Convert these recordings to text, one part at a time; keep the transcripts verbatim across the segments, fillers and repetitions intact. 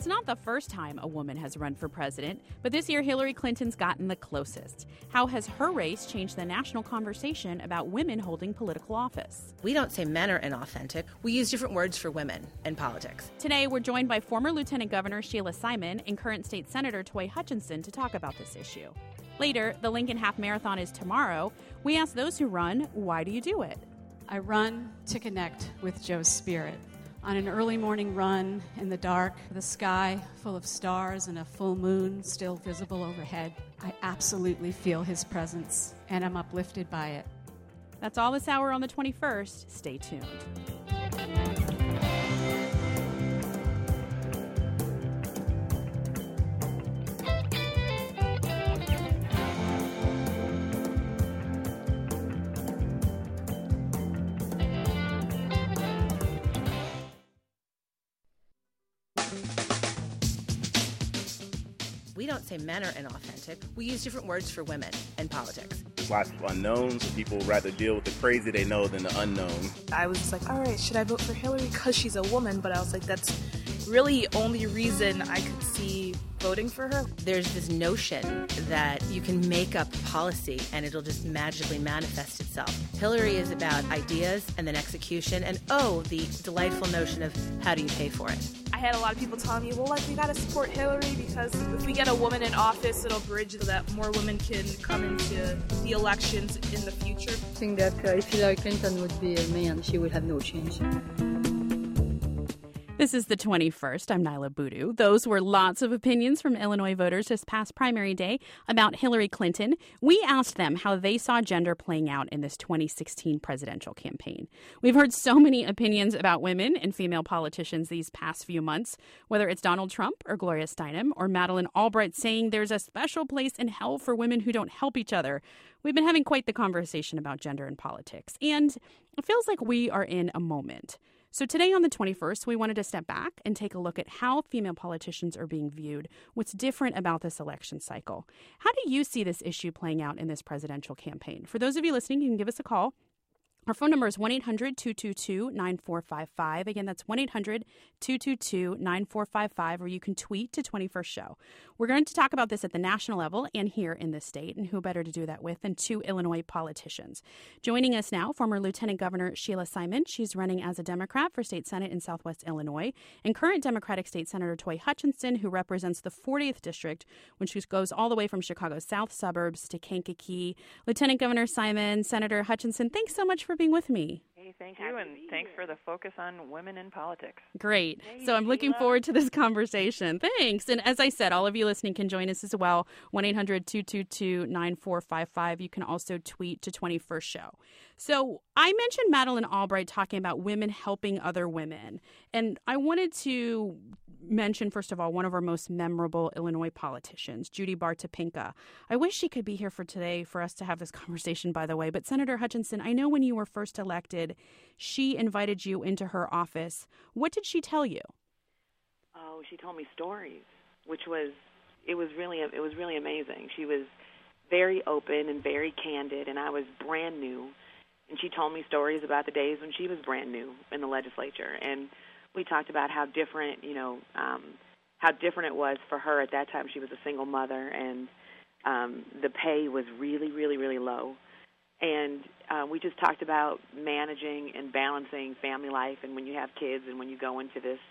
not the first time a woman has run for president, but this year Hillary Clinton's gotten the closest. How has her race changed the national conversation about women holding political office? We don't say men are inauthentic. We use different words for women in politics. Today, we're joined by former Lieutenant Governor Sheila Simon and current State Senator Toy Hutchinson to talk about this issue. Later, the Lincoln Half Marathon is tomorrow. We ask those who run, why do you do it? I run to connect with Joe's spirit. On an early morning run in the dark, the sky full of stars and a full moon still visible overhead, I absolutely feel his presence, and I'm uplifted by it. That's all this hour on the twenty-first. Stay tuned. We don't say men are inauthentic. We use different words for women in politics. There's lots of unknowns, so people rather deal with the crazy they know than the unknown. I was just like, all right, should I vote for Hillary because she's a woman? But I was like, that's really the only reason I could see voting for her. There's this notion that you can make up policy and it'll just magically manifest itself. Hillary is about ideas and then execution and, oh, the delightful notion of how do you pay for it. I had a lot of people telling me, well, like, we got to support Hillary because if we get a woman in office, it'll bridge so that more women can come into the elections in the future. I think that uh, if Hillary Clinton would be a man, she would have no change. This is the twenty-first. I'm Nyla Boodoo. Those were lots of opinions from Illinois voters this past primary day about Hillary Clinton. We asked them how they saw gender playing out in this twenty sixteen presidential campaign. We've heard so many opinions about women and female politicians these past few months, whether it's Donald Trump or Gloria Steinem or Madeleine Albright saying there's a special place in hell for women who don't help each other. We've been having quite the conversation about gender and politics, and it feels like we are in a moment. So today on the twenty-first, we wanted to step back and take a look at how female politicians are being viewed, what's different about this election cycle. How do you see this issue playing out in this presidential campaign? For those of you listening, you can give us a call. Our phone number is one eight hundred two two two nine four five five. Again, that's one eight hundred two two two nine four five five, or you can tweet to twenty-first show. We're going to talk about this at the national level and here in the state, and who better to do that with than two Illinois politicians. Joining us now, former Lieutenant Governor Sheila Simon. She's running as a Democrat for State Senate in Southwest Illinois, and current Democratic State Senator Toy Hutchinson, who represents the fortieth District, which goes all the way from Chicago's south suburbs to Kankakee. Lieutenant Governor Simon, Senator Hutchinson, thanks so much for being with me. Hey, thank you, and thanks for the focus on women in politics. Great. Hey, so I'm looking Sheila. forward to this conversation. Thanks. And as I said, all of you listening can join us as well. one eight hundred two two two nine four five five. You can also tweet to twenty-first show. So I mentioned Madeleine Albright talking about women helping other women. And I wanted to mention, first of all, one of our most memorable Illinois politicians, Judy Bar Topinka. I wish she could be here for today for us to have this conversation, by the way. But Senator Hutchinson, I know when you were first elected, she invited you into her office. What did she tell you? Oh, she told me stories, which was it was really it was really amazing. She was very open and very candid, and I was brand new. And she told me stories about the days when she was brand new in the legislature, and we talked about how different, you know, um, how different it was for her at that time. She was a single mother, and um, the pay was really, really, really low. And uh, we just talked about managing and balancing family life, and when you have kids, and when you go into this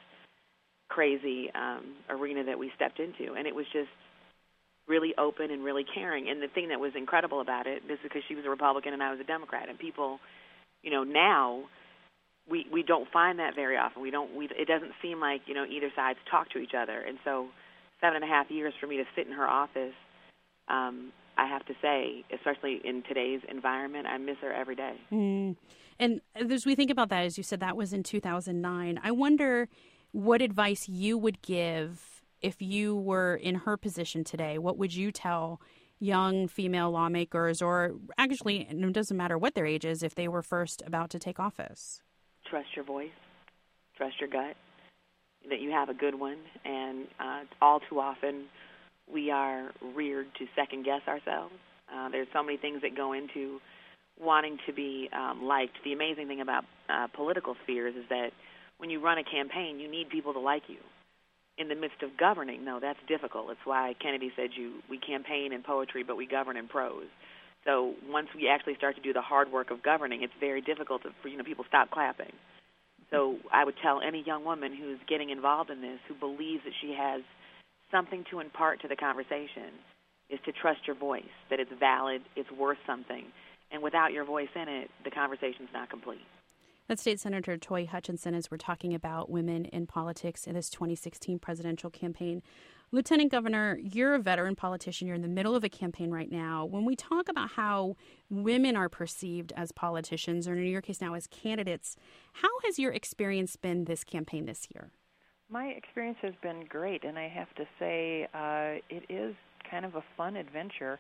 crazy um, arena that we stepped into, and it was just really open and really caring. And the thing that was incredible about it is because she was a Republican and I was a Democrat, and people, you know, now we we don't find that very often. We don't. We, it doesn't seem like, you know, either sides talk to each other. And so, seven and a half years for me to sit in her office, um, I have to say, especially in today's environment, I miss her every day. Mm. And as we think about that, as you said, that was in two thousand nine. I wonder what advice you would give if you were in her position today. What would you tell young female lawmakers, or actually, it doesn't matter what their age is, if they were first about to take office? Trust your voice. Trust your gut, that you have a good one. And uh, all too often, we are reared to second-guess ourselves. Uh, there's so many things that go into wanting to be um, liked. The amazing thing about uh, political spheres is that when you run a campaign, you need people to like you. in the midst of governing, no, that's difficult. It's why Kennedy said you we campaign in poetry, but we govern in prose. So once we actually start to do the hard work of governing, it's very difficult to, for you know people stop clapping. So I would tell any young woman who's getting involved in this, who believes that she has something to impart to the conversation, is to trust your voice, that it's valid, it's worth something. And without your voice in it, the conversation's not complete. That's State Senator Toy Hutchinson as we're talking about women in politics in this twenty sixteen presidential campaign. Lieutenant Governor, you're a veteran politician. You're in the middle of a campaign right now. When we talk about how women are perceived as politicians, or in your case now as candidates, how has your experience been this campaign this year? My experience has been great, and I have to say uh, it is kind of a fun adventure.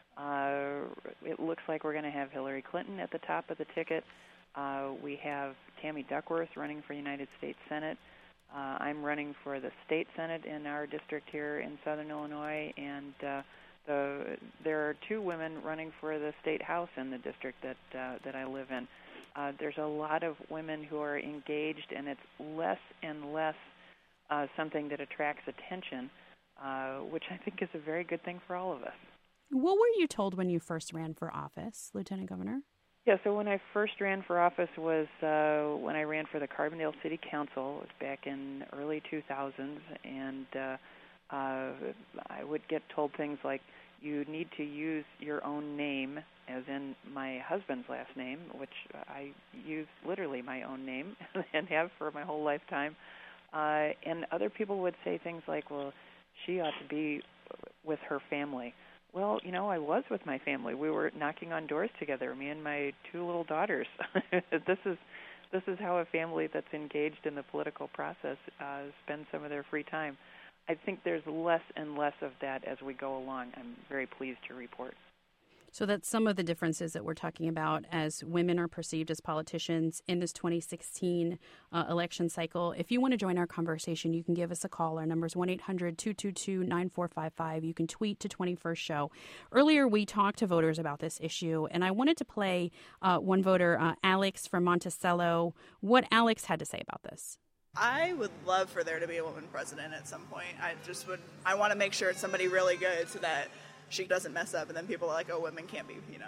Uh, it looks like we're going to have Hillary Clinton at the top of the ticket. Uh, we have Tammy Duckworth running for United States Senate. Uh, I'm running for the state Senate in our district here in Southern Illinois, and uh, the, there are two women running for the state house in the district that uh, that I live in. Uh, there's a lot of women who are engaged, and it's less and less uh, something that attracts attention, uh, which I think is a very good thing for all of us. What were you told when you first ran for office, Lieutenant Governor? Yeah, so when I first ran for office was uh, when I ran for the Carbondale City Council. It was back in early two thousands, and uh, uh, I would get told things like, you need to use your own name, as in my husband's last name, which I use literally my own name and have for my whole lifetime. Uh, and other people would say things like, well, she ought to be with her family. Well, you know, I was with my family. We were knocking on doors together, me and my two little daughters. This is this is how a family that's engaged in the political process uh, spends some of their free time. I think there's less and less of that as we go along. I'm very pleased to report. So that's some of the differences that we're talking about as women are perceived as politicians in this twenty sixteen uh, election cycle. If you want to join our conversation, you can give us a call. Our number is one eight hundred two two two nine four five five. You can tweet to twenty-first show. Earlier, we talked to voters about this issue, and I wanted to play uh, one voter, uh, Alex from Monticello, what Alex had to say about this. I would love for there to be a woman president at some point. I just would, I want to make sure it's somebody really good so that she doesn't mess up, and then people are like, oh, women can't be, you know.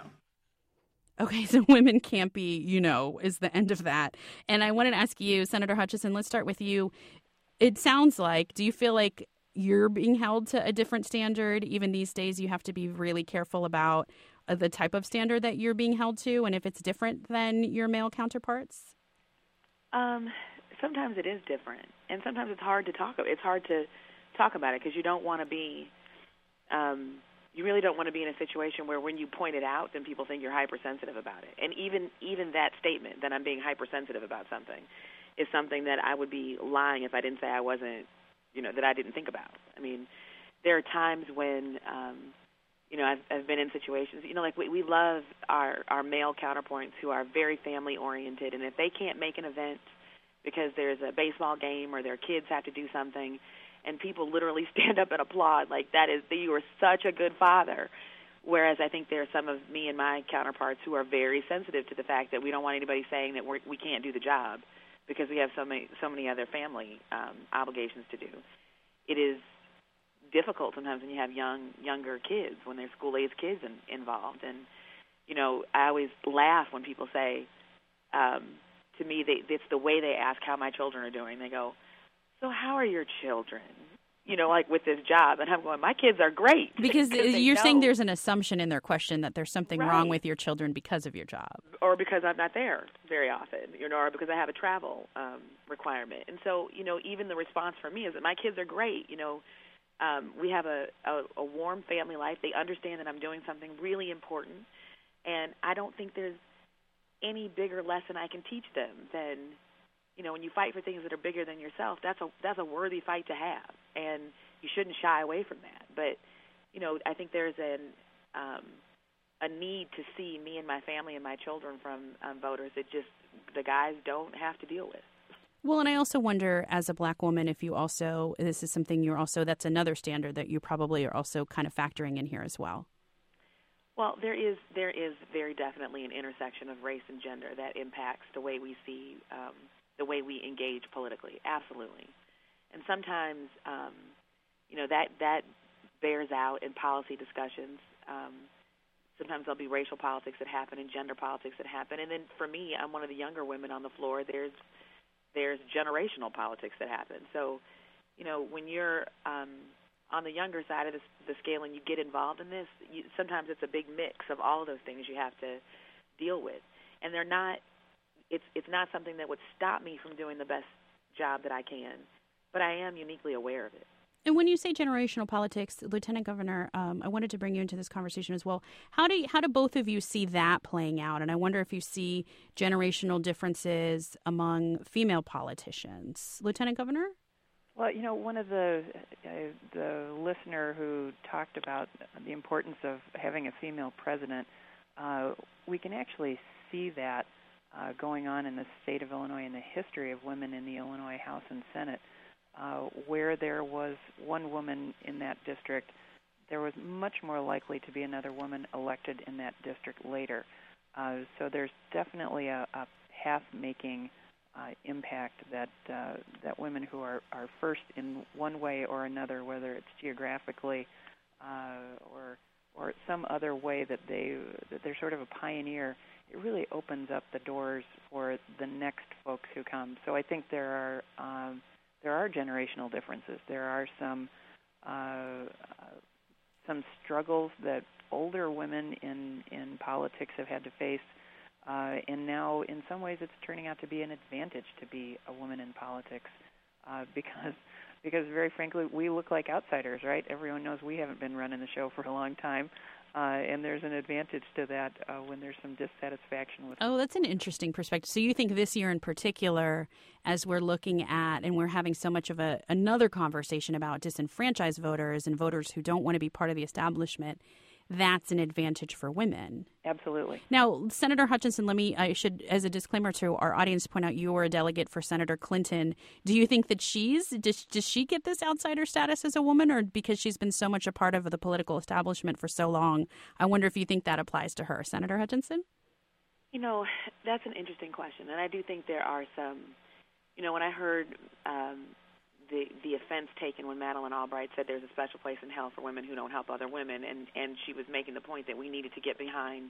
Okay, so women can't be, you know, is the end of that. And I wanted to ask you, Senator Hutchinson, let's start with you. It sounds like, do you feel like you're being held to a different standard? Even these days, you have to be really careful about uh, the type of standard that you're being held to, and if it's different than your male counterparts? Um, sometimes it is different, and sometimes it's hard to talk. It's hard to talk about it because you don't want to be. Um, You really don't want to be in a situation where when you point it out, then people think you're hypersensitive about it. And even even that statement that I'm being hypersensitive about something is something that I would be lying if I didn't say I wasn't, you know, that I didn't think about. I mean, there are times when, um, you know, I've, I've been in situations, you know, like we, we love our, our male counterparts who are very family-oriented, and if they can't make an event because there's a baseball game or their kids have to do something, and people literally stand up and applaud, like that is, you are such a good father. Whereas I think there are some of me and my counterparts who are very sensitive to the fact that we don't want anybody saying that we're, we can't do the job because we have so many so many other family um, obligations to do. It is difficult sometimes when you have young younger kids, when there's school-aged kids in, involved. And, you know, I always laugh when people say, um, to me, they, it's the way they ask how my children are doing. They go, so how are your children, you know, like with this job? And I'm going, my kids are great. Because you're know. saying there's an assumption in their question that there's something right. wrong with your children because of your job. Or because I'm not there very often, you know, or because I have a travel um, requirement. And so, you know, even the response from me is that my kids are great. You know, um, we have a, a, a warm family life. They understand that I'm doing something really important. And I don't think there's any bigger lesson I can teach them than, you know, when you fight for things that are bigger than yourself, that's a that's a worthy fight to have, and you shouldn't shy away from that. But, you know, I think there's an um, a need to see me and my family and my children from um, voters that just the guys don't have to deal with. Well, and I also wonder, as a black woman, if you also, this is something you're also, that's another standard that you probably are also kind of factoring in here as well. Well, there is there is very definitely an intersection of race and gender that impacts the way we see um, the way we engage politically, absolutely. And sometimes, um, you know, that, that bears out in policy discussions. Um, sometimes there'll be racial politics that happen and gender politics that happen. And then for me, I'm one of the younger women on the floor. There's there's generational politics that happen. So, you know, when you're um, on the younger side of the, the scale and you get involved in this, you, sometimes it's a big mix of all of those things you have to deal with. And they're not, it's it's not something that would stop me from doing the best job that I can, but I am uniquely aware of it. And when you say generational politics, Lieutenant Governor, um, I wanted to bring you into this conversation as well. How do you, how do both of you see that playing out? And I wonder if you see generational differences among female politicians. Lieutenant Governor? Well, you know, one of the uh, the listener who talked about the importance of having a female president, uh, we can actually see that uh, going on in the state of Illinois in the history of women in the Illinois House and Senate. Uh, where there was one woman in that district, there was much more likely to be another woman elected in that district later. Uh, so there's definitely a, a path-making uh, impact that uh, that women who are, are first in one way or another, whether it's geographically uh, or or some other way that they that they're sort of a pioneer, it really opens up the doors for the next folks who come. So I think there are um, There are generational differences. There are some uh, some struggles that older women in, in politics have had to face, uh, and now in some ways it's turning out to be an advantage to be a woman in politics uh, because, because very frankly, we look like outsiders, right? Everyone knows we haven't been running the show for a long time. Uh, and there's an advantage to that uh, when there's some dissatisfaction with. Oh, that's an interesting perspective. So you think this year in particular, as we're looking at and we're having so much of a another conversation about disenfranchised voters and voters who don't want to be part of the establishment, that's an advantage for women. Absolutely. Now, Senator Hutchinson, let me, I should, as a disclaimer to our audience, point out you were a delegate for Senator Clinton. Do you think that she's, does, does she get this outsider status as a woman, or because she's been so much a part of the political establishment for so long? I wonder if you think that applies to her. Senator Hutchinson? You know, that's an interesting question. And I do think there are some, you know, when I heard um, the the offense taken when Madeleine Albright said there's a special place in hell for women who don't help other women, and, and she was making the point that we needed to get behind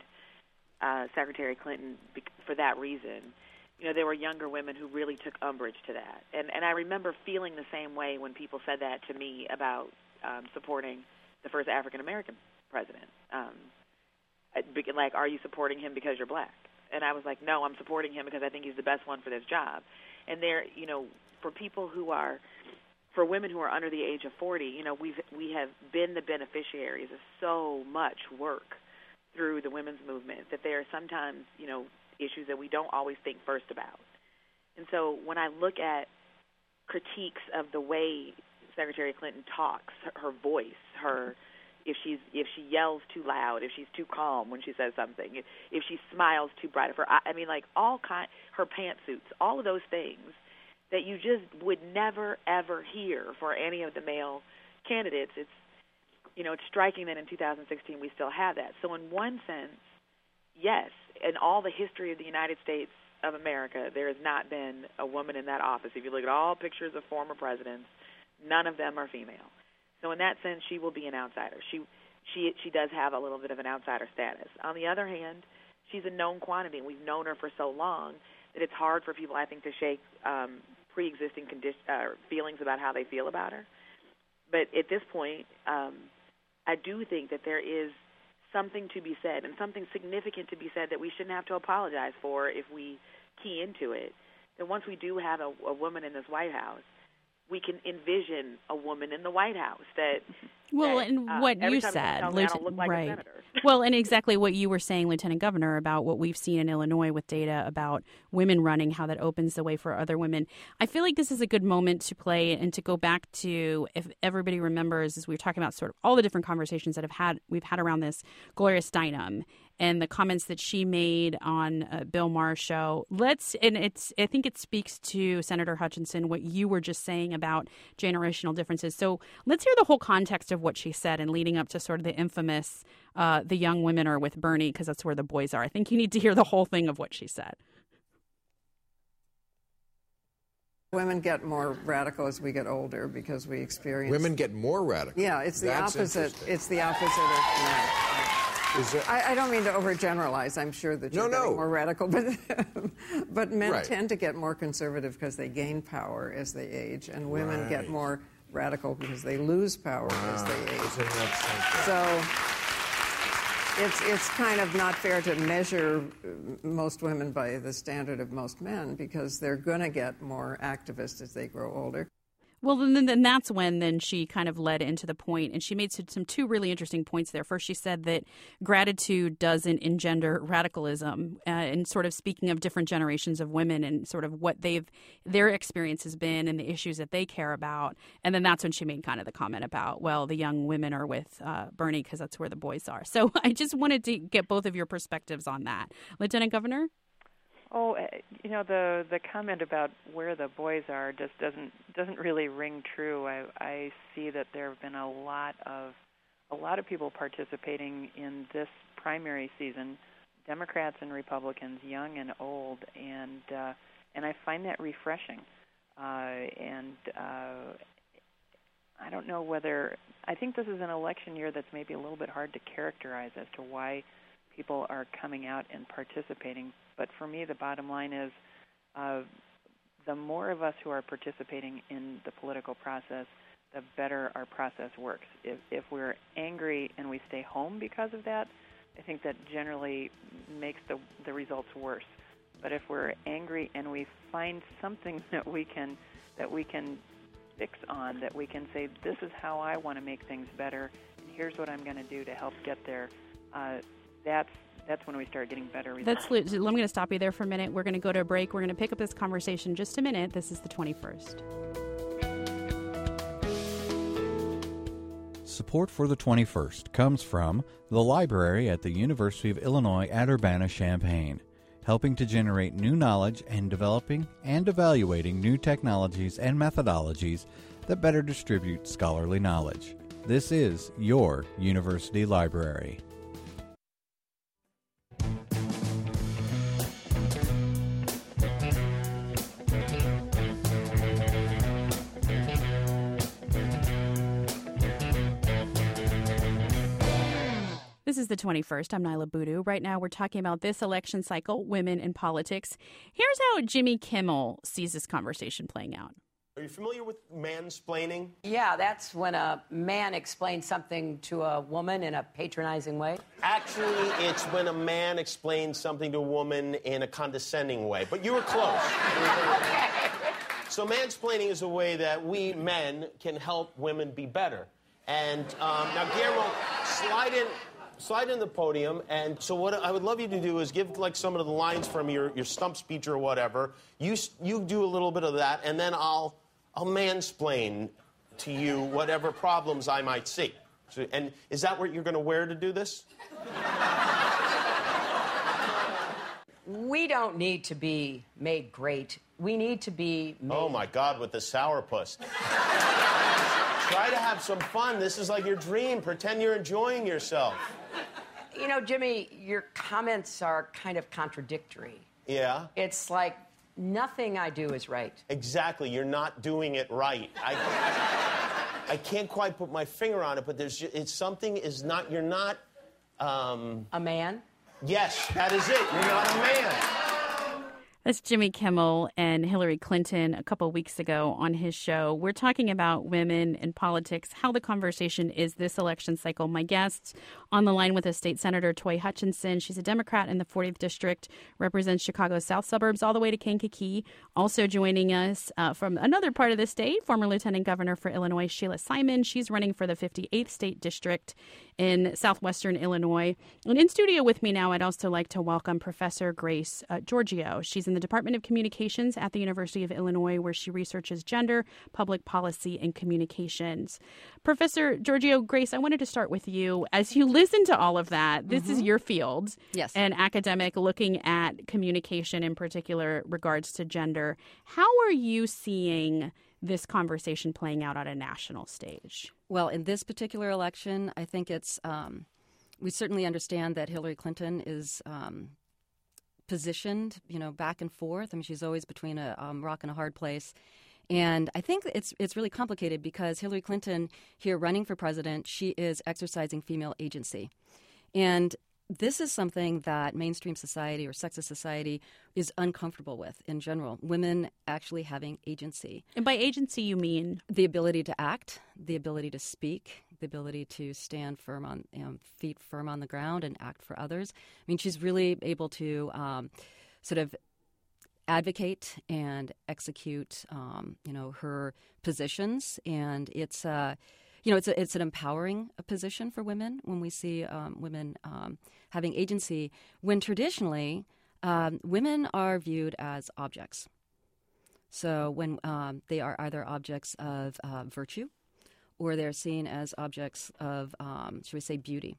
uh, Secretary Clinton for that reason. You know, there were younger women who really took umbrage to that. And, and I remember feeling the same way when people said that to me about um, supporting the first African-American president. Um, like, are you supporting him because you're black? And I was like, no, I'm supporting him because I think he's the best one for this job. And there, you know, for people who are, for women who are under the age of forty, you know, we've we have been the beneficiaries of so much work through the women's movement that there are sometimes, you know, issues that we don't always think first about. And so when I look at critiques of the way Secretary Clinton talks, her, her voice, her if she's if she yells too loud, if she's too calm when she says something, if, if she smiles too bright, if her I mean, like all kind, her pantsuits, all of those things that you just would never ever hear for any of the male candidates. It's you know it's striking that in two thousand sixteen we still have that. So in one sense, yes, in all the history of the United States of America, there has not been a woman in that office. If you look at all pictures of former presidents, none of them are female. So in that sense, she will be an outsider. She she she does have a little bit of an outsider status. On the other hand, she's a known quantity. We've known her for so long that it's hard for people, I think, to shake um, pre-existing condition, uh, feelings about how they feel about her. But at this point, um, I do think that there is something to be said and something significant to be said that we shouldn't have to apologize for if we key into it. That once we do have a, a woman in this White House, we can envision a woman in the White House that. Well, that, and uh, what you said, said, I don't look like right? a senator. Well, and exactly what you were saying, Lieutenant Governor, about what we've seen in Illinois with data about women running, how that opens the way for other women. I feel like this is a good moment to play and to go back to, if everybody remembers, as we were talking about sort of all the different conversations that have had we've had around this, Gloria Steinem and the comments that she made on uh, Bill Maher's show. Let's, and it's, I think it speaks to Senator Hutchinson, what you were just saying about generational differences. So let's hear the whole context of what she said and leading up to sort of the infamous, uh, the young women are with Bernie because that's where the boys are. I think you need to hear the whole thing of what she said. Women get more radical as we get older because we experience... Women get more radical? Yeah, it's the That's opposite. It's the opposite of men. Is there... I, I don't mean to overgeneralize. I'm sure that you're no, getting no. more radical, but but men right. tend to get more conservative because they gain power as they age, and women right. get more radical because they lose power wow. as they age. Isn't that so... It's it's kind of not fair to measure most women by the standard of most men because they're going to get more activist as they grow older. Well, then, then that's when then she kind of led into the point, and she made some, some two really interesting points there. First, she said that gratitude doesn't engender radicalism, uh, and sort of speaking of different generations of women and sort of what they've their experience has been and the issues that they care about. And then that's when she made kind of the comment about, well, the young women are with uh, Bernie because that's where the boys are. So I just wanted to get both of your perspectives on that, Lieutenant Governor. Oh, you know, the the comment about where the boys are just doesn't doesn't really ring true. I I see that there have been a lot of a lot of people participating in this primary season, Democrats and Republicans, young and old, and uh, and I find that refreshing. Uh, and uh, I don't know whether I think this is an election year that's maybe a little bit hard to characterize as to why people are coming out and participating. But for me, the bottom line is uh, the more of us who are participating in the political process, the better our process works. If, if we're angry and we stay home because of that, I think that generally makes the, the results worse. But if we're angry and we find something that we can that we can fix on, that we can say, this is how I want to make things better, and here's what I'm going to do to help get there, uh, that's That's when we start getting better results. That's, I'm going to stop you there for a minute. We're going to go to a break. We're going to pick up this conversation in just a minute. This is the twenty-first. Support for the twenty-first comes from the library at the University of Illinois at Urbana-Champaign, helping to generate new knowledge and developing and evaluating new technologies and methodologies that better distribute scholarly knowledge. This is your university library. This is the twenty-first. I'm Nyla Boodoo. Right now we're talking about this election cycle, women in politics. Here's how Jimmy Kimmel sees this conversation playing out. Are you familiar with mansplaining? Yeah, that's when a man explains something to a woman in a patronizing way. Actually, it's when a man explains something to a woman in a condescending way. But you were close. Okay. So mansplaining is a way that we men can help women be better. And um, now, Guillermo, slide in... Slide in the podium, and so what I would love you to do is give, like, some of the lines from your, your stump speech or whatever. You you do a little bit of that, and then I'll I'll mansplain to you whatever problems I might see. So, and is that what you're going to wear to do this? We don't need to be made great. We need to be made... Oh, my God, with the sourpuss. Try to have some fun. This is like your dream. Pretend you're enjoying yourself. You know, Jimmy, your comments are kind of contradictory. Yeah? It's like nothing I do is right. Exactly. You're not doing it right. I, I can't quite put my finger on it, but there's it's something is not, you're not... Um, a man? Yes, that is it. You're not a man. That's Jimmy Kimmel and Hillary Clinton a couple weeks ago on his show. We're talking about women in politics, how the conversation is this election cycle. My guests on the line with us, State Senator Toi Hutchinson. She's a Democrat in the fortieth District, represents Chicago's south suburbs all the way to Kankakee. Also joining us uh, from another part of the state, former Lieutenant Governor for Illinois, Sheila Simon. She's running for the fifty-eighth State District in southwestern Illinois. And in studio with me now, I'd also like to welcome Professor Grace uh, Giorgio. She's in the Department of Communications at the University of Illinois, where she researches gender, public policy, and communications. Professor Giorgio, Grace, I wanted to start with you. As you listen to all of that, this mm-hmm. is your field. Yes. An academic looking at communication, in particular regards to gender. How are you seeing this conversation playing out on a national stage? Well, in this particular election, I think it's um, we certainly understand that Hillary Clinton is um, positioned, you know, back and forth. I mean, she's always between a um, rock and a hard place. And I think it's it's really complicated because Hillary Clinton here running for president, she is exercising female agency. And this is something that mainstream society or sexist society is uncomfortable with in general, women actually having agency. And by agency, you mean? The ability to act, the ability to speak, the ability to stand firm on, you know, feet firm on the ground and act for others. I mean, she's really able to um, sort of advocate and execute, um, you know, her positions. And it's, uh, you know, it's a, it's an empowering position for women when we see um, women um, having agency, when traditionally um, women are viewed as objects. So when um, they are either objects of uh, virtue or they're seen as objects of, um, should we say, beauty.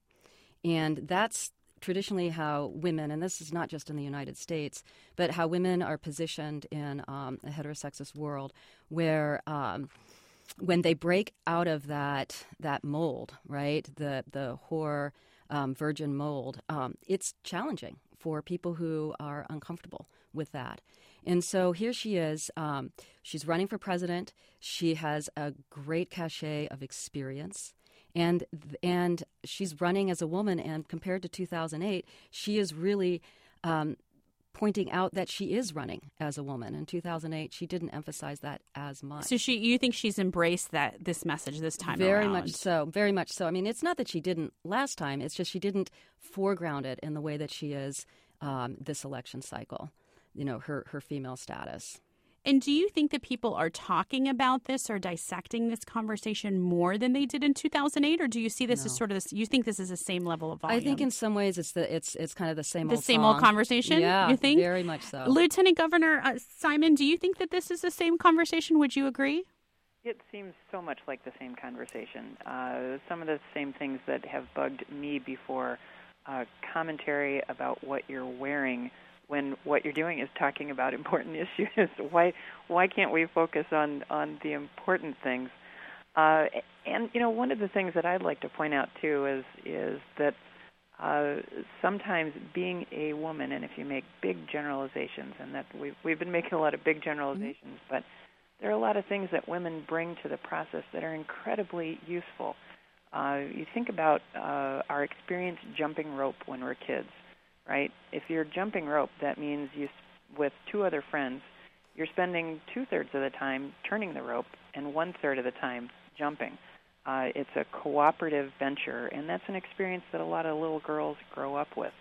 And that's traditionally how women, and this is not just in the United States, but how women are positioned in um, a heterosexist world where um, when they break out of that that mold, right, the, the whore um, virgin mold, um, it's challenging for people who are uncomfortable with that. And so here she is. Um, she's running for president. She has a great cachet of experience. And and she's running as a woman, and compared to two thousand eight, she is really um, pointing out that she is running as a woman. In two thousand eight, she didn't emphasize that as much. So she, you think she's embraced that this message this time very around? Very much so, very much so. I mean, it's not that she didn't last time. It's just she didn't foreground it in the way that she is um, this election cycle, you know, her, her female status. And do you think that people are talking about this or dissecting this conversation more than they did in two thousand eight, or do you see this No. as sort of this, you think this is the same level of volume? I think in some ways it's the it's it's kind of the same the old same song. old conversation. Yeah, you think? Very much so. Lieutenant Governor uh, Simon, do you think that this is the same conversation? Would you agree? It seems so much like the same conversation. Uh, some of the same things that have bugged me before. Uh, commentary about what you're wearing when what you're doing is talking about important issues. why why can't we focus on, on the important things? Uh, and, you know, one of the things that I'd like to point out, too, is is that uh, sometimes being a woman, and if you make big generalizations, and that we've, we've been making a lot of big generalizations, mm-hmm. but there are a lot of things that women bring to the process that are incredibly useful. Uh, you think about uh, our experience jumping rope when we're kids, right? If you're jumping rope, that means you, with two other friends, you're spending two-thirds of the time turning the rope and one-third of the time jumping. Uh, it's a cooperative venture, and that's an experience that a lot of little girls grow up with.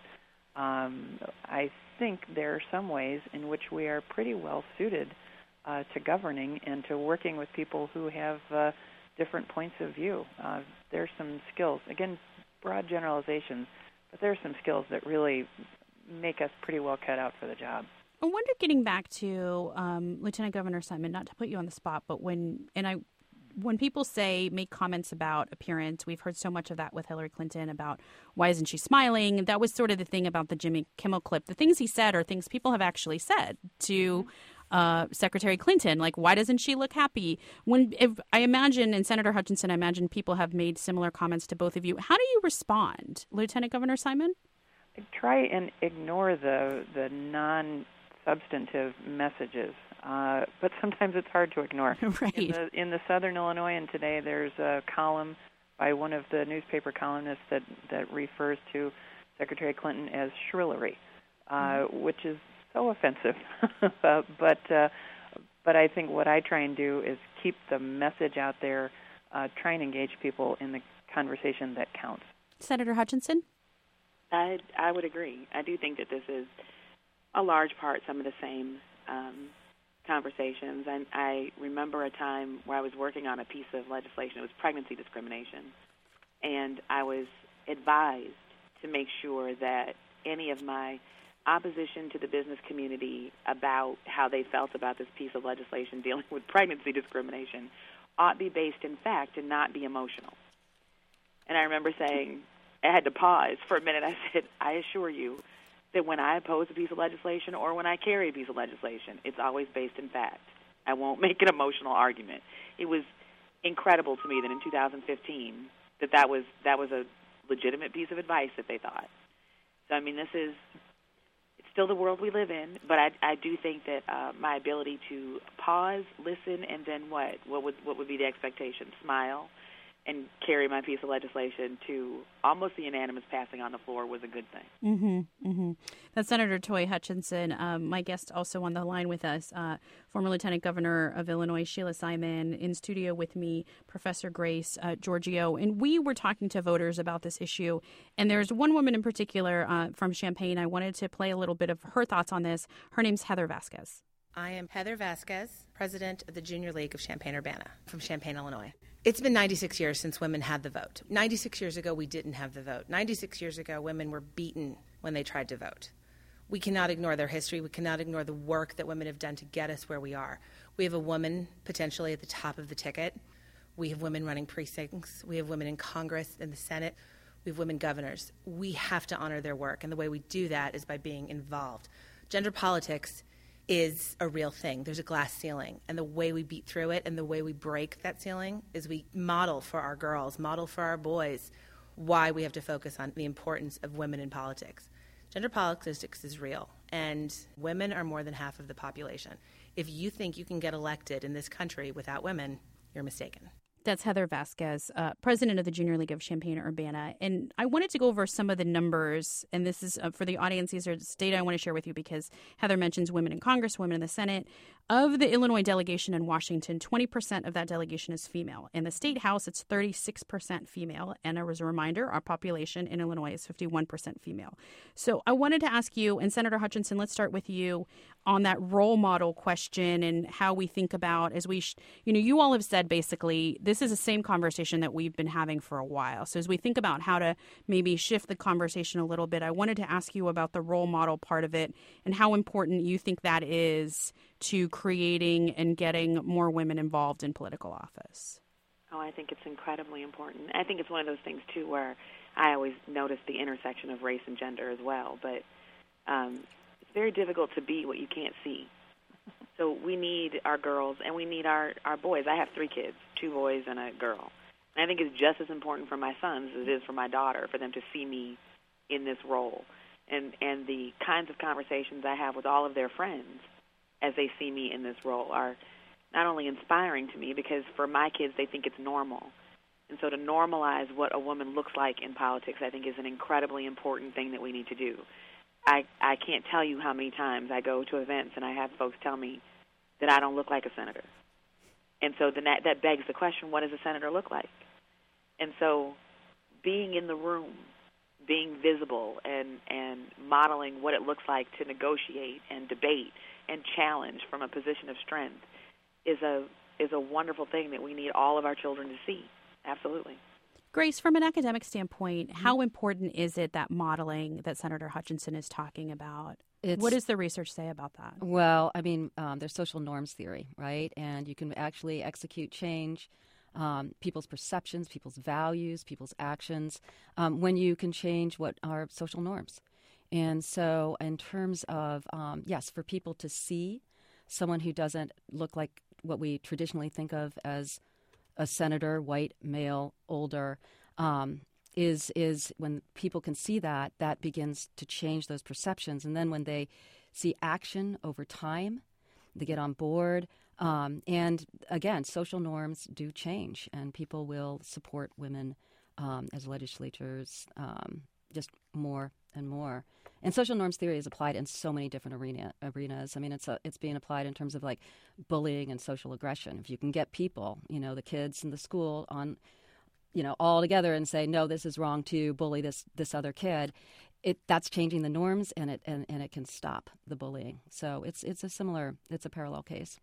Um, I think there are some ways in which we are pretty well suited uh, to governing and to working with people who have uh, different points of view. Uh, there's some skills, again, broad generalizations, but there are some skills that really make us pretty well cut out for the job. I wonder, getting back to um, Lieutenant Governor Simon, not to put you on the spot, but when and I, when people say, make comments about appearance, we've heard so much of that with Hillary Clinton about why isn't she smiling? That was sort of the thing about the Jimmy Kimmel clip. The things he said are things people have actually said to Uh, Secretary Clinton, like, why doesn't she look happy? When if, I imagine, and Senator Hutchinson, I imagine people have made similar comments to both of you. How do you respond, Lieutenant Governor Simon? I try and ignore the the non-substantive messages, uh, but sometimes it's hard to ignore. Right. In the, in the Southern Illinoisan today, there's a column by one of the newspaper columnists that, that refers to Secretary Clinton as shrillery, uh, mm-hmm. which is so offensive, uh, but uh, but I think what I try and do is keep the message out there, uh, try and engage people in the conversation that counts. Senator Hutchinson? I I would agree. I do think that this is a large part some of the same um, conversations. And I remember a time where I was working on a piece of legislation. It was pregnancy discrimination, and I was advised to make sure that any of my opposition to the business community about how they felt about this piece of legislation dealing with pregnancy discrimination ought be based in fact and not be emotional. And I remember saying, I had to pause for a minute. I said, I assure you that when I oppose a piece of legislation or when I carry a piece of legislation, it's always based in fact. I won't make an emotional argument. It was incredible to me that in two thousand fifteen that that was, that was a legitimate piece of advice that they thought. So, I mean, this is... still the world we live in, but I, I do think that uh, my ability to pause, listen, and then what? What would what would be the expectation? Smile and carry my piece of legislation to almost the unanimous passing on the floor was a good thing. Mm-hmm, mm-hmm. That's Senator Toy Hutchinson. Um, my guest also on the line with us, uh, former Lieutenant Governor of Illinois, Sheila Simon, in studio with me, Professor Grace uh, Giorgio. And we were talking to voters about this issue. And there's one woman in particular uh, from Champaign. I wanted to play a little bit of her thoughts on this. Her name's Heather Vasquez. I am Heather Vasquez, president of the Junior League of Champaign-Urbana from Champaign, Illinois. It's been ninety-six years since women had the vote. ninety-six years ago, we didn't have the vote. ninety-six years ago, women were beaten when they tried to vote. We cannot ignore their history. We cannot ignore the work that women have done to get us where we are. We have a woman potentially at the top of the ticket. We have women running precincts. We have women in Congress, in the Senate. We have women governors. We have to honor their work, and the way we do that is by being involved. Gender politics is a real thing. There's a glass ceiling, and the way we beat through it and the way we break that ceiling is we model for our girls, model for our boys why we have to focus on the importance of women in politics. Gender politics is real, and women are more than half of the population. If you think you can get elected in this country without women, you're mistaken. That's Heather Vasquez, uh, president of the Junior League of Champaign-Urbana. And I wanted to go over some of the numbers, and this is uh, for the audience. These are data I want to share with you because Heather mentions women in Congress, women in the Senate. Of the Illinois delegation in Washington, twenty percent of that delegation is female. In the state house, it's thirty-six percent female. And as a reminder, our population in Illinois is fifty-one percent female. So I wanted to ask you, and Senator Hutchinson, let's start with you on that role model question and how we think about, as we, sh- you know, you all have said basically this is the same conversation that we've been having for a while. So as we think about how to maybe shift the conversation a little bit, I wanted to ask you about the role model part of it and how important you think that is to creating and getting more women involved in political office. Oh, I think it's incredibly important. I think it's one of those things, too, where I always notice the intersection of race and gender as well. But um, it's very difficult to be what you can't see. So we need our girls and we need our, our boys. I have three kids, two boys and a girl. And I think it's just as important for my sons as it is for my daughter for them to see me in this role. And, and the kinds of conversations I have with all of their friends as they see me in this role are not only inspiring to me because for my kids they think it's normal. And so to normalize what a woman looks like in politics I think is an incredibly important thing that we need to do. I, I can't tell you how many times I go to events and I have folks tell me that I don't look like a senator. And so then that, that begs the question, what does a senator look like? And so being in the room, being visible and, and modeling what it looks like to negotiate and debate and challenge from a position of strength is a is a wonderful thing that we need all of our children to see. Absolutely. Grace, from an academic standpoint, how important is it, that modeling that Senator Hutchinson is talking about? It's, what does the research say about that? Well, I mean, um, there's social norms theory, right? And you can actually execute change, um, people's perceptions, people's values, people's actions, um, when you can change what are social norms. And so in terms of, um, yes, for people to see someone who doesn't look like what we traditionally think of as a senator, white, male, older, um, is is when people can see that, that begins to change those perceptions. And then when they see action over time, they get on board. Um, and again, social norms do change, and people will support women um, as legislators um, just more and more. And social norms theory is applied in so many different arena, arenas. I mean, it's a, it's being applied in terms of like bullying and social aggression. If you can get people, you know, the kids in the school on, you know, all together and say, no, this is wrong to bully this this other kid, it that's changing the norms, and it and, and it can stop the bullying. So it's it's a similar, it's a parallel case.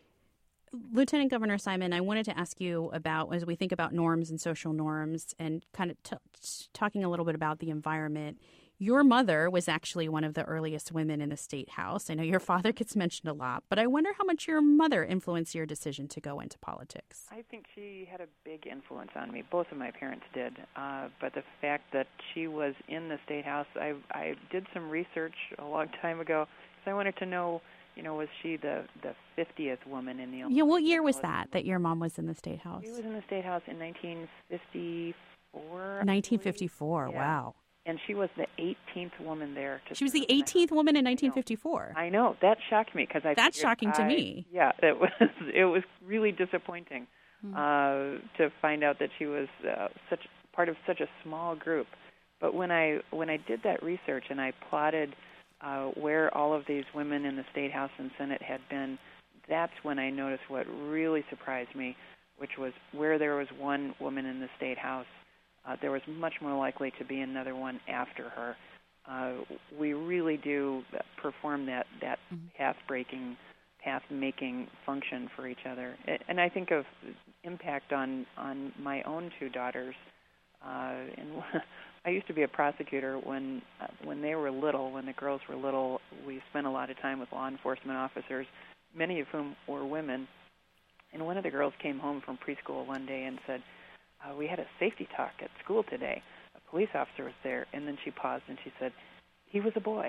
Lieutenant Governor Simon, I wanted to ask you about, as we think about norms and social norms and kind of t- talking a little bit about the environment. Your mother was actually one of the earliest women in the state house. I know your father gets mentioned a lot, but I wonder how much your mother influenced your decision to go into politics. I think she had a big influence on me. Both of my parents did. Uh, but the fact that she was in the state house, I, I did some research a long time ago because I wanted to know, you know, was she the, the fiftieth woman in the Illinois? Yeah, what year was that, that your mom was in the state house? She was in the state house in nineteen fifty-four. nineteen fifty-four, yeah. Wow. and she was the eighteenth woman there. To she was the eighteenth woman in nineteen fifty-four. I know. That shocked me because I. That's shocking to I, me. Yeah, it was. It was really disappointing mm. uh, to find out that she was uh, such part of such a small group. But when I when I did that research and I plotted uh, where all of these women in the State House and Senate had been, that's when I noticed what really surprised me, which was where there was one woman in the State House. Uh, there was much more likely to be another one after her. Uh, we really do perform that, that mm-hmm. path-breaking, path-making function for each other. And I think of impact on, on my own two daughters. Uh, and I used to be a prosecutor when uh, when they were little, when the girls were little. We spent a lot of time with law enforcement officers, many of whom were women. And one of the girls came home from preschool one day and said, Uh, we had a safety talk at school today. A police officer was there, and then she paused and she said, he was a boy.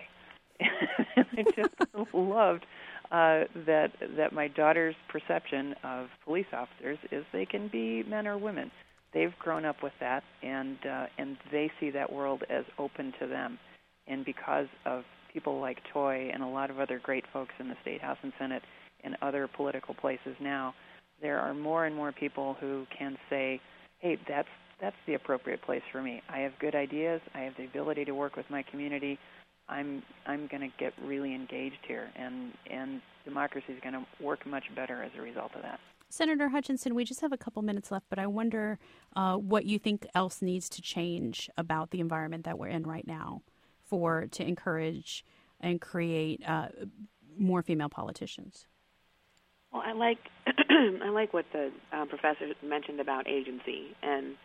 And I just loved uh, that that my daughter's perception of police officers is they can be men or women. They've grown up with that, and uh, and they see that world as open to them. And because of people like Toy and a lot of other great folks in the State House and Senate and other political places now, there are more and more people who can say, hey, that's that's the appropriate place for me. I have good ideas. I have the ability to work with my community. I'm I'm going to get really engaged here, and and democracy is going to work much better as a result of that. Senator Hutchinson, we just have a couple minutes left, but I wonder uh, what you think else needs to change about the environment that we're in right now for to encourage and create uh, more female politicians. Well, I like I like what the uh, professor mentioned about agency and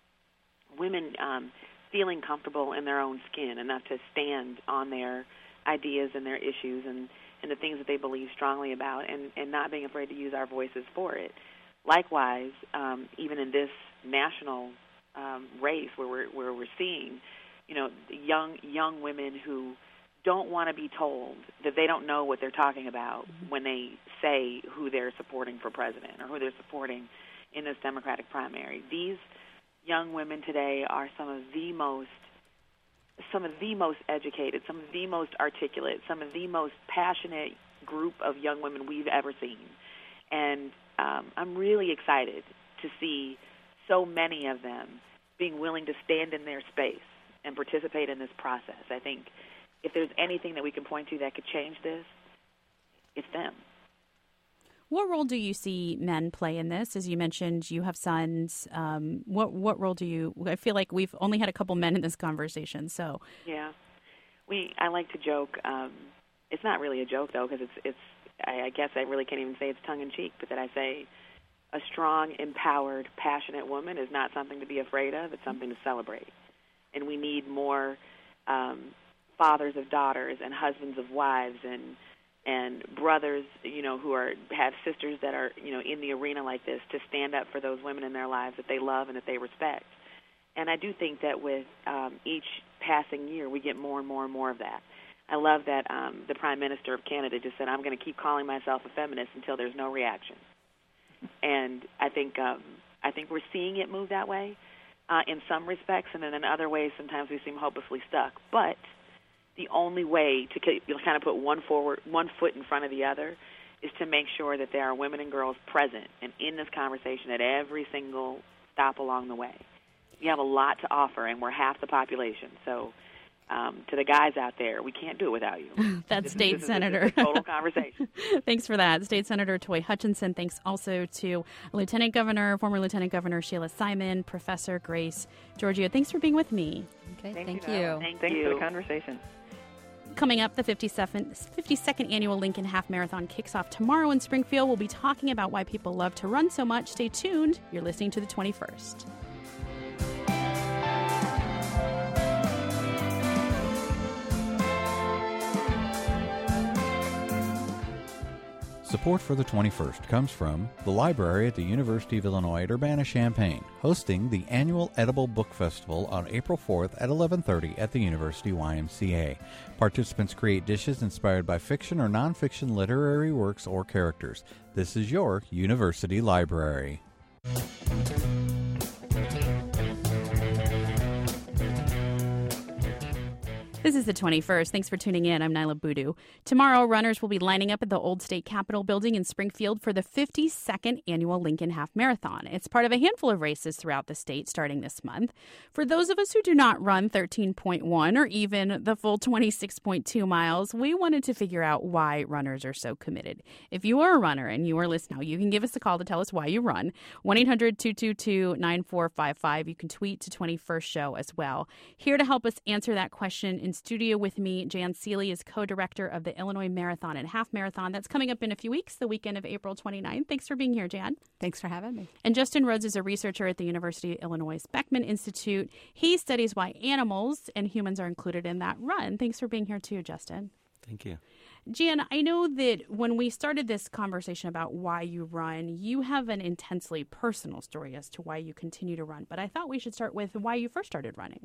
women um, feeling comfortable in their own skin enough to stand on their ideas and their issues and, and the things that they believe strongly about, and, and not being afraid to use our voices for it. Likewise, um, even in this national um, race where we're where we're seeing, you know, young young women who don't want to be told that they don't know what they're talking about mm-hmm. when they say who they're supporting for president or who they're supporting in this Democratic primary. These young women today are some of the most some of the most educated, some of the most articulate, some of the most passionate group of young women we've ever seen. And um, I'm really excited to see so many of them being willing to stand in their space and participate in this process. I think if there's anything that we can point to that could change this, it's them. What role do you see men play in this? As you mentioned, you have sons. Um, what what role do you? I feel like we've only had a couple men in this conversation. So yeah, we. I like to joke. Um, it's not really a joke though, because it's it's. I, I guess I really can't even say it's tongue in cheek, but that I say a strong, empowered, passionate woman is not something to be afraid of. It's something to celebrate, and we need more um, fathers of daughters and husbands of wives and. and brothers, you know, who are have sisters that are, you know, in the arena like this to stand up for those women in their lives that they love and that they respect. And I do think that with um, each passing year, we get more and more and more of that. I love that um, the Prime Minister of Canada just said, I'm going to keep calling myself a feminist until there's no reaction. And I think um, I think we're seeing it move that way uh, in some respects, and then in other ways, sometimes we seem hopelessly stuck. But the only way to kind of put one forward, one foot in front of the other is to make sure that there are women and girls present and in this conversation at every single stop along the way. We have a lot to offer, and we're half the population. So um, to the guys out there, we can't do it without you. That's this State is, this Senator. Is a total conversation. Thanks for that. State Senator Toy Hutchinson. Thanks also to Lieutenant Governor, former Lieutenant Governor Sheila Simon, Professor Grace Giorgio. Thanks for being with me. Okay, thank, thank you. you. Thank Thanks you. for the conversation. Coming up, the fifty-second Annual Lincoln Half Marathon kicks off tomorrow in Springfield. We'll be talking about why people love to run so much. Stay tuned. You're listening to the twenty-first. Support for the twenty-first comes from the library at the University of Illinois at Urbana-Champaign, hosting the annual Edible Book Festival on April fourth at eleven thirty at the University Y M C A. Participants create dishes inspired by fiction or nonfiction literary works or characters. This is your university library. This is the twenty-first. Thanks for tuning in. I'm Nyla Boodoo. Tomorrow, runners will be lining up at the Old State Capitol building in Springfield for the fifty-second annual Lincoln Half Marathon. It's part of a handful of races throughout the state starting this month. For those of us who do not run thirteen point one or even the full twenty-six point two miles, we wanted to figure out why runners are so committed. If you are a runner and you are listening now, you can give us a call to tell us why you run. one eight hundred two two two nine four five five. You can tweet to twenty-first show as well. Here to help us answer that question in studio with me, Jan Seeley is co-director of the Illinois Marathon and Half Marathon. That's coming up in a few weeks, the weekend of April twenty-ninth. Thanks for being here, Jan. Thanks for having me. And Justin Rhodes is a researcher at the University of Illinois Beckman Institute. He studies why animals and humans are included in that run. Thanks for being here too, Justin. Thank you. Jan, I know that when we started this conversation about why you run, you have an intensely personal story as to why you continue to run. But I thought we should start with why you first started running.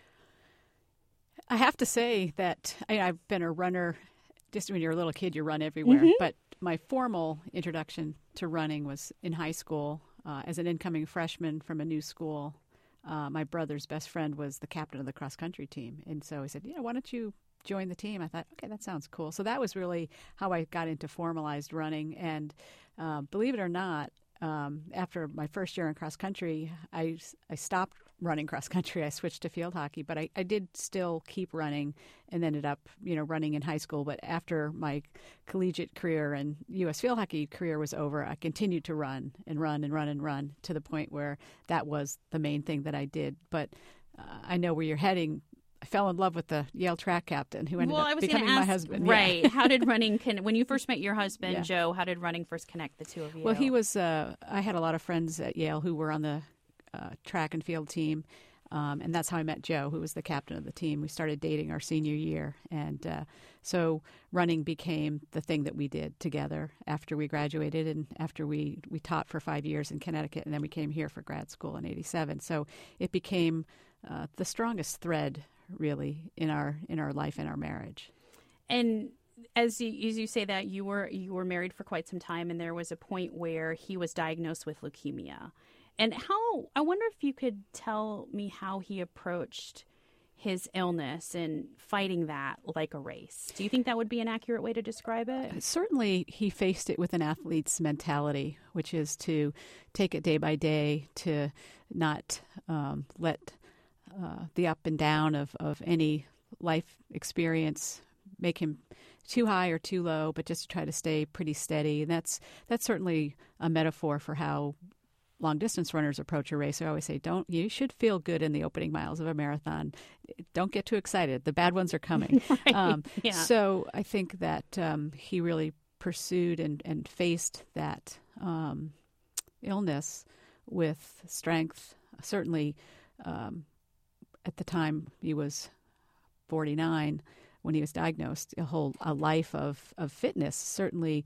I have to say that I, I've been a runner. Just when you're a little kid, you run everywhere. Mm-hmm. But my formal introduction to running was in high school uh, as an incoming freshman from a new school. Uh, my brother's best friend was the captain of the cross-country team. And so he said, you know, why don't you join the team? I thought, okay, that sounds cool. So that was really how I got into formalized running. And uh, believe it or not, um, after my first year in cross-country, I, I stopped running cross-country. I switched to field hockey, but I, I did still keep running and ended up, you know, running in high school. But after my collegiate career and U S field hockey career was over, I continued to run and run and run and run to the point where that was the main thing that I did. But uh, I know where you're heading. I fell in love with the Yale track captain who ended well, up I was becoming ask, my husband. Right. Yeah. How did running, con- when you first met your husband, Yeah. Joe, how did running first connect the two of you? Well, he was, uh, I had a lot of friends at Yale who were on the uh, track and field team. Um, and that's how I met Joe, who was the captain of the team. We started dating our senior year. And uh, so running became the thing that we did together after we graduated and after we, we taught for five years in Connecticut. And then we came here for grad school in eighty-seven. So it became uh, the strongest thread, really, in our in our life and our marriage. And as you, as you say that, you were you were married for quite some time, and there was a point where he was diagnosed with leukemia. And how, I wonder if you could tell me how he approached his illness and fighting that like a race. Do you think that would be an accurate way to describe it? Certainly, he faced it with an athlete's mentality, which is to take it day by day, to not um, let uh, the up and down of, of any life experience make him too high or too low, but just to try to stay pretty steady. And that's that's certainly a metaphor for how long-distance runners approach a race. I always say, don't you should feel good in the opening miles of a marathon. Don't get too excited. The bad ones are coming. Right. Um, Yeah. So I think that um, he really pursued and, and faced that um, illness with strength. Certainly, um, at the time he was forty-nine when he was diagnosed, a whole a life of, of fitness certainly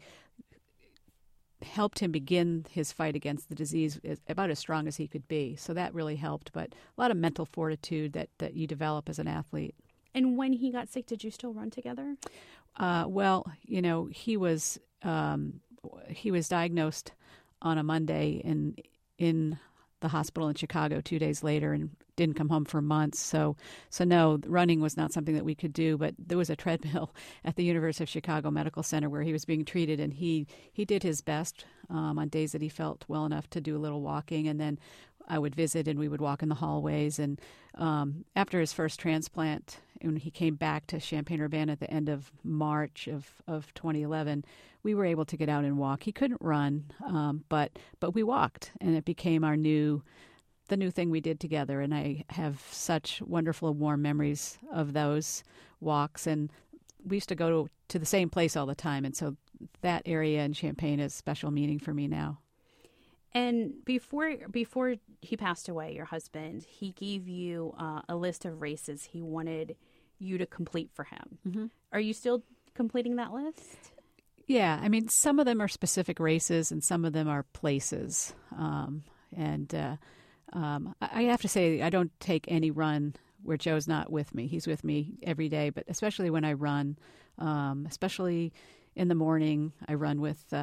helped him begin his fight against the disease about as strong as he could be. So that really helped. But a lot of mental fortitude that, that you develop as an athlete. And when he got sick, did you still run together? Uh, well, you know, he was um, he was diagnosed on a Monday in in the hospital in Chicago two days later and didn't come home for months. So, so no, running was not something that we could do, but there was a treadmill at the University of Chicago Medical Center where he was being treated, and he, he did his best um, on days that he felt well enough to do a little walking, and then I would visit and we would walk in the hallways. And um, after his first transplant, when he came back to Champaign-Urbana at the end of March of, of twenty eleven, we were able to get out and walk. He couldn't run, um, but but we walked, and it became our new, the new thing we did together. And I have such wonderful, warm memories of those walks. And we used to go to, to the same place all the time, and so that area in Champaign has special meaning for me now. And before before he passed away, your husband, he gave you uh, a list of races he wanted you to complete for him. Mm-hmm. Are you still completing that list? Yeah, I mean, some of them are specific races and some of them are places. Um, and uh, um, I have to say, I don't take any run where Joe's not with me. He's with me every day, but especially when I run, um, especially in the morning, I run with uh,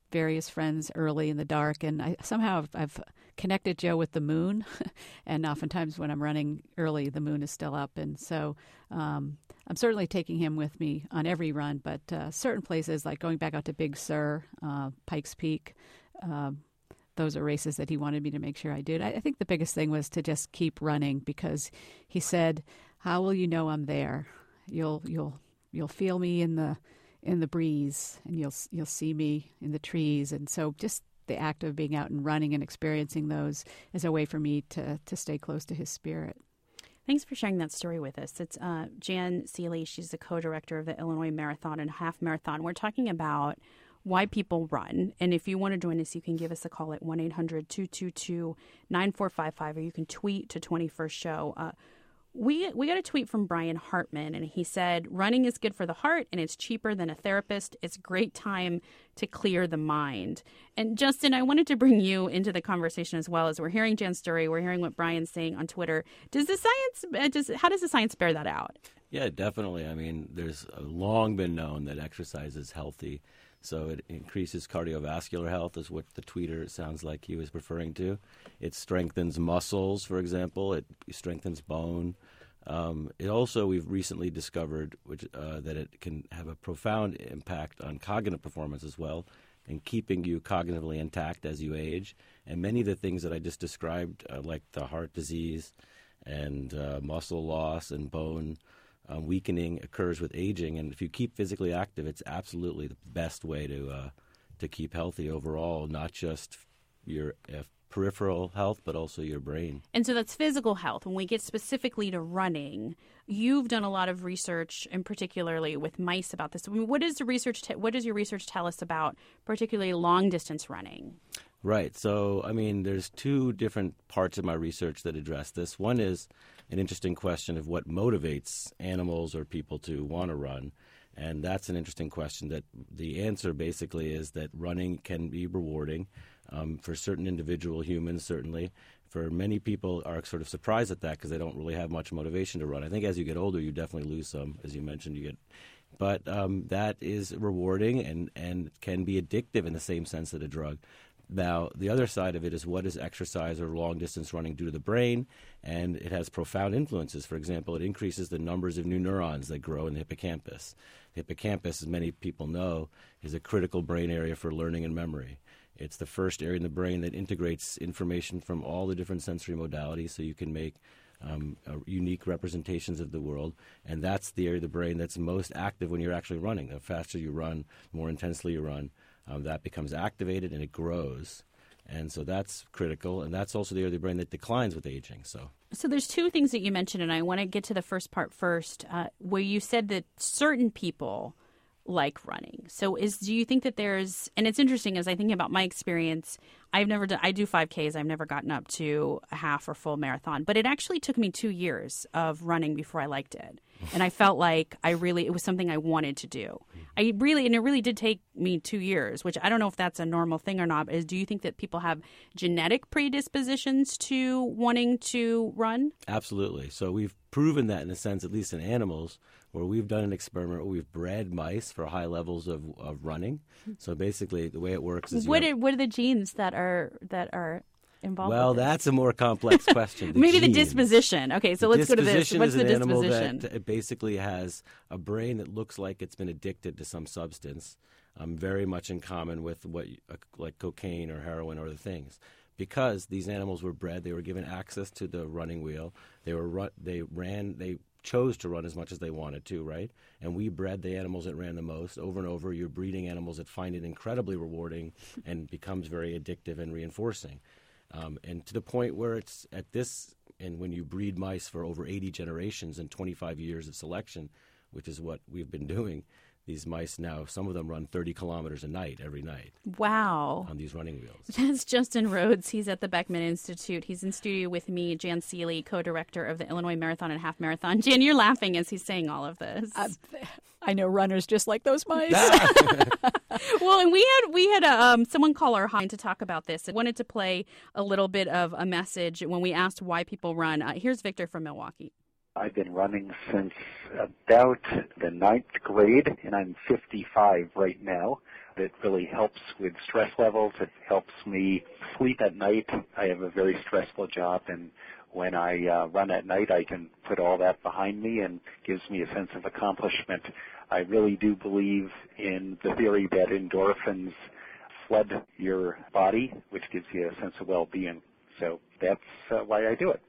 various friends early in the dark, and I somehow I've, I've connected Joe with the moon, and oftentimes when I'm running early, the moon is still up, and so um, I'm certainly taking him with me on every run, but uh, certain places, like going back out to Big Sur, uh, Pikes Peak, uh, those are races that he wanted me to make sure I did. I, I think the biggest thing was to just keep running, because he said, "How will you know I'm there? You'll you'll you'll feel me in the in the breeze, and you'll you'll see me in the trees." And so just the act of being out and running and experiencing those is a way for me to to stay close to his spirit. Thanks for sharing that story with us. It's uh, Jan Seeley. She's the co-director of the Illinois Marathon and Half Marathon. We're talking about why people run. And if you want to join us, you can give us a call at one eight hundred two two two nine four five five, or you can tweet to twenty-first show. Uh, we we got a tweet from Brian Hartman, and he said, running is good for the heart, and it's cheaper than a therapist. It's a great time to clear the mind. And Justin, I wanted to bring you into the conversation as well. As we're hearing Jan's story, we're hearing what Brian's saying on Twitter. Does the science, uh, does, how does the science bear that out? Yeah, definitely. I mean, there's long been known that exercise is healthy. So it increases cardiovascular health, is what the tweeter sounds like he was referring to. It strengthens muscles, for example. It strengthens bone. Um, it also, we've recently discovered which, uh, that it can have a profound impact on cognitive performance as well, and keeping you cognitively intact as you age. And many of the things that I just described, uh, like the heart disease and uh, muscle loss and bone Um, weakening occurs with aging, and if you keep physically active, it's absolutely the best way to uh, to keep healthy overall, not just your uh, peripheral health, but also your brain. And so that's physical health. When we get specifically to running, you've done a lot of research, and particularly with mice, about this. I mean, what does the research? Te- what does your research tell us about particularly long distance running? Right. So, I mean, there's two different parts of my research that address this. One is an interesting question of what motivates animals or people to want to run. And that's an interesting question that the answer basically is that running can be rewarding um, for certain individual humans, certainly. For many people are sort of surprised at that because they don't really have much motivation to run. I think as you get older, you definitely lose some. As you mentioned, you get but um, that is rewarding and, and can be addictive in the same sense that a drug. Now, the other side of it is what does exercise or long-distance running do to the brain? And it has profound influences. For example, it increases the numbers of new neurons that grow in the hippocampus. The hippocampus, as many people know, is a critical brain area for learning and memory. It's the first area in the brain that integrates information from all the different sensory modalities so you can make um, uh, unique representations of the world. And that's the area of the brain that's most active when you're actually running. The faster you run, more intensely you run. Um, that becomes activated and it grows. And so that's critical. And that's also the area of the brain that declines with aging. So so there's two things that you mentioned, and I want to get to the first part first, uh, where you said that certain people like running. So is do you think that there's, and it's interesting as I think about my experience, I've never done, I do five Ks. I've never gotten up to a half or full marathon, but it actually took me two years of running before I liked it. And I felt like I really, it was something I wanted to do. I really, and it really did take me two years, which I don't know if that's a normal thing or not, but is, do you think that people have genetic predispositions to wanting to run? Absolutely. So we've proven that in a sense, at least in animals, where we've done an experiment where we've bred mice for high levels of, of running. So basically the way it works is... What you are, what are the genes that are that are involved Well, with this? that's a more complex question. The Maybe genes. the disposition. Okay, so the let's go to this. What's is the an animal disposition? that it basically has a brain that looks like it's been addicted to some substance, um, very much in common with what uh, like cocaine or heroin or other things. Because these animals were bred, they were given access to the running wheel. They were run, they ran, they chose to run as much as they wanted to, right? And we bred the animals that ran the most. Over and over, you're breeding animals that find it incredibly rewarding and becomes very addictive and reinforcing. Um, and to the point where it's at this, and when you breed mice for over eighty generations and twenty-five years of selection, which is what we've been doing, these mice now, some of them run thirty kilometers a night, every night. Wow. On these running wheels. That's Justin Rhodes. He's at the Beckman Institute. He's in studio with me, Jan Seeley, co-director of the Illinois Marathon and Half Marathon. Jan, you're laughing as he's saying all of this. Uh, I know runners just like those mice. Well, and we had we had a, um, someone call our hotline to talk about this. I wanted to play a little bit of a message when we asked why people run. Uh, here's Victor from Milwaukee. I've been running since about the ninth grade, and I'm fifty-five right now. It really helps with stress levels. It helps me sleep at night. I have a very stressful job, and when I uh, run at night, I can put all that behind me and gives me a sense of accomplishment. I really do believe in the theory that endorphins flood your body, which gives you a sense of well-being. So that's uh, why I do it.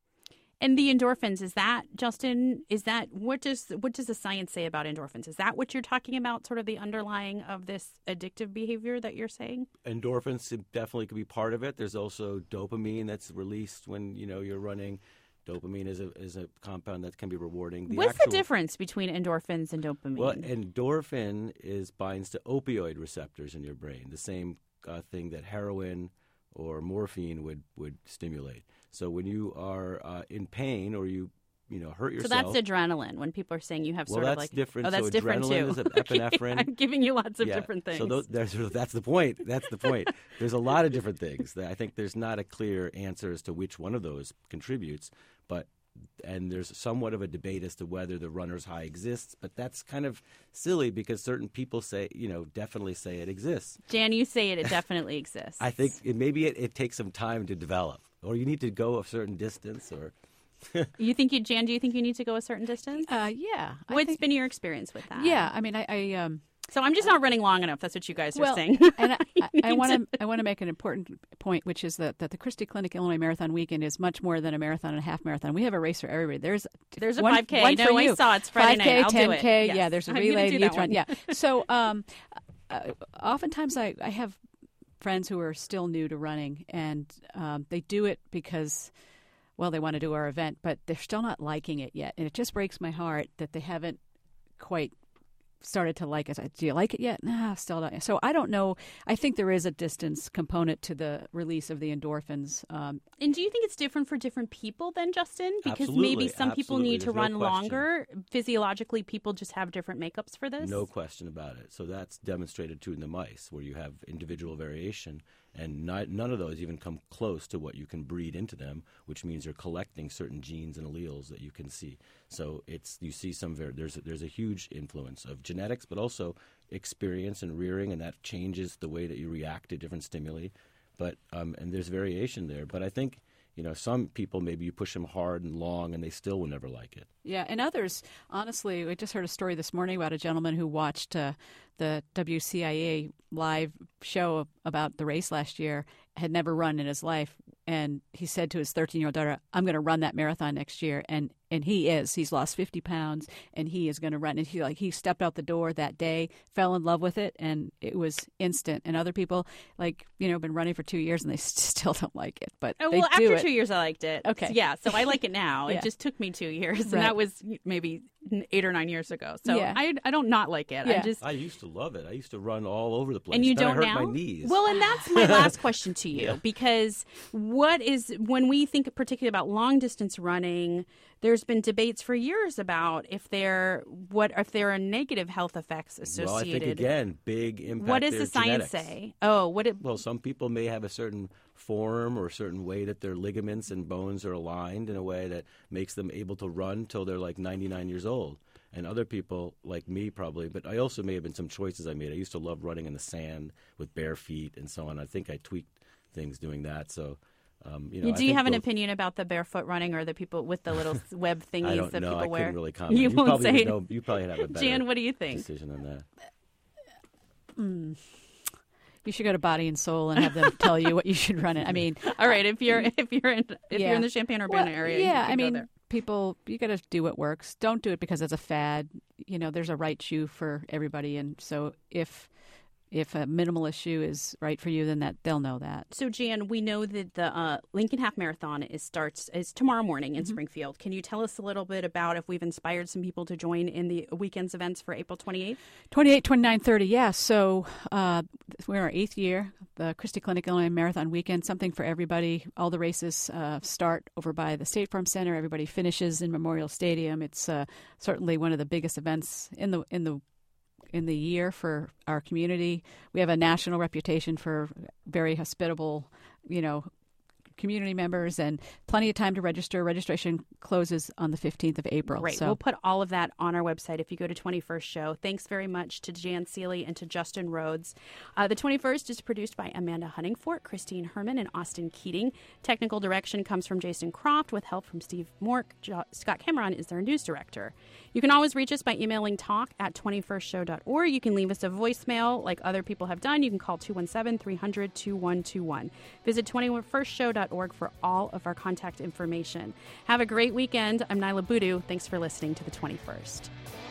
And the endorphins, is that, Justin, is that, what does what does the science say about endorphins? Is that what you're talking about, sort of the underlying of this addictive behavior that you're saying? Endorphins definitely could be part of it. There's also dopamine that's released when, you know, you're running. Dopamine is a is a compound that can be rewarding. The What's actual, the difference between endorphins and dopamine? Well, endorphin is binds to opioid receptors in your brain, the same uh, thing that heroin or morphine would, would stimulate. So when you are uh, in pain or you you know hurt yourself, so that's adrenaline. When people are saying you have well, sort that's of like different. Oh, that's so different adrenaline too. is epinephrine. I'm giving you lots of yeah. different things. So those, there's, that's the point. That's the point. There's a lot of different things. I think there's not a clear answer as to which one of those contributes, but. And there's somewhat of a debate as to whether the runner's high exists, but that's kind of silly because certain people say, you know, definitely say it exists. Jan, you say it, it definitely exists. I think it, maybe it, it takes some time to develop, or you need to go a certain distance, or. You think you, Jan? Do you think you need to go a certain distance? Uh, yeah. I What's think, been your experience with that? Yeah, I mean, I. I um, So I'm just not running long enough. That's what you guys are well, saying. and I, I want to I want to make an important point, which is that, that the Christie Clinic Illinois Marathon Weekend is much more than a marathon and a half marathon. We have a race for everybody. There's there's a one, five K. One No, for I you. saw it's Friday five K, night. I'll ten do K. it. Yes. Yeah, there's a I'm relay, do youth that run. one. Yeah. So um, uh, oftentimes I, I have friends who are still new to running, and um, they do it because. Well, they want to do our event, but they're still not liking it yet. And it just breaks my heart that they haven't quite started to like it. Do you like it yet? Nah, still not. So I don't know. I think there is a distance component to the release of the endorphins. Um, and do you think it's different for different people then, Justin? Because absolutely, maybe some absolutely. people need There's to no run question. longer. Physiologically, people just have different makeups for this? No question about it. So that's demonstrated too in the mice, where you have individual variation. And not, none of those even come close to what you can breed into them, which means you're collecting certain genes and alleles that you can see. So it's you see some ver- there's a, there's a huge influence of genetics, but also experience and rearing, and that changes the way that you react to different stimuli. But um, and there's variation there. But I think you know some people maybe you push them hard and long, and they still will never like it. Yeah, and others, honestly, we just heard a story this morning about a gentleman who watched uh, the W C I A live show about the race last year, had never run in his life, and he said to his thirteen-year-old daughter, I'm going to run that marathon next year, and and he is. He's lost fifty pounds, and he is going to run. And he like he stepped out the door that day, fell in love with it, and it was instant. And other people, like, you know, been running for two years, and they still don't like it, but Oh, they well, do after it. two years, I liked it. Okay. Yeah, so I like it now. Yeah. It just took me two years, and Right. that was maybe eight or nine years ago. So Yeah. I, I don't not like it. Yeah. I just I used to love it. I used to run all over the place. And you then don't I hurt now? my knees. Well, and that's my last question to you, Yeah. because what is, when we think particularly about long distance running, there's been debates for years about if there what if there are negative health effects associated. Well, I think again, big impact. What does there the is science genetics. say? Oh, what it, Well, some people may have a certain form or a certain way that their ligaments and bones are aligned in a way that makes them able to run till they're like ninety-nine years old. And other people, like me probably, but I also may have been some choices I made. I used to love running in the sand with bare feet and so on. I think I tweaked things doing that. So, um, you know. do I you think have an both- opinion about the barefoot running or the people with the little web thingies I don't that know. people I wear? couldn't really comment. You, won't probably say. would know, you probably have a better Jan, what do you think? decision on that. Mm. You should go to Body and Soul and have them tell you what you should run it. I mean, All right, if you're if you're in if Yeah. you're in the Champaign-Urbana Well, area, you yeah. can I go mean, there. people, you got to do what works. Don't do it because it's a fad. You know, there's a right shoe for everybody, and so if if a minimalist shoe is right for you, then that they'll know that. So, Jan, we know that the uh, Lincoln Half Marathon is starts is tomorrow morning in Mm-hmm. Springfield. Can you tell us a little bit about if we've inspired some people to join in the weekend's events for April twenty-eighth? twenty-eight, twenty-nine, thirty, yeah. So uh, we're in our eighth year, the Christie Clinic Illinois Marathon Weekend, something for everybody. All the races uh, start over by the State Farm Center. Everybody finishes in Memorial Stadium. It's uh, certainly one of the biggest events in the in the in the year for our community. We have a national reputation for very hospitable, you know, community members, and plenty of time to register. Registration closes on the fifteenth of April. Great. So. We'll put all of that on our website if you go to twenty-first Show. Thanks very much to Jan Seeley and to Justin Rhodes. Uh, the twenty-first is produced by Amanda Huntingfort, Christine Herman, and Austin Keating. Technical direction comes from Jason Croft with help from Steve Mork. Jo- Scott Cameron is their news director. You can always reach us by emailing talk at twenty-first show dot org. You can leave us a voicemail like other people have done. You can call two one seven, three hundred, two one two one. Visit twenty-first show dot org for all of our contact information. Have a great weekend. I'm Nyla Boodoo. Thanks for listening to The twenty-first.